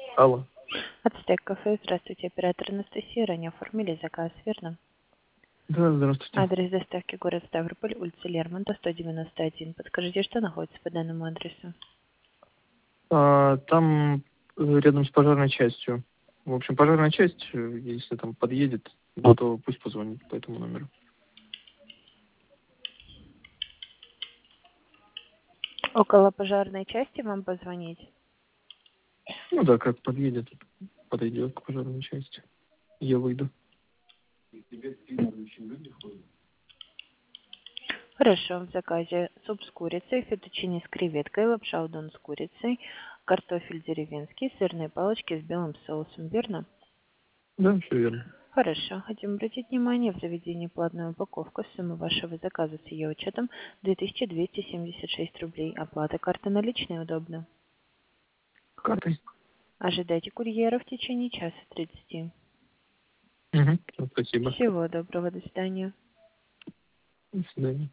Алло. Ацтек кафе. Здравствуйте, оператор Анастасия. Ранее оформили заказ, верно? Да, здравствуйте. Адрес доставки город Ставрополь, улица Лермонтова, 191. Подскажите, что находится по данному адресу? Там рядом с пожарной частью. В общем, пожарная часть, если там подъедет, то пусть позвонит по этому номеру. Около пожарной части вам позвонить? Ну да, как подъедет, подойдет к пожарной части. Я выйду. Хорошо, в заказе суп с курицей, фетучини с креветкой, лапша удон с курицей, картофель деревенский, сырные палочки с белым соусом, верно? Да, все верно. Хорошо. Хотим обратить внимание, в заведении платная упаковка. Сумма вашего заказа с ее учетом 2276 рублей. Оплата карты наличной удобно. Картой. Ожидайте курьера в течение часа 30. Угу. Спасибо. Всего доброго, до свидания. До свидания.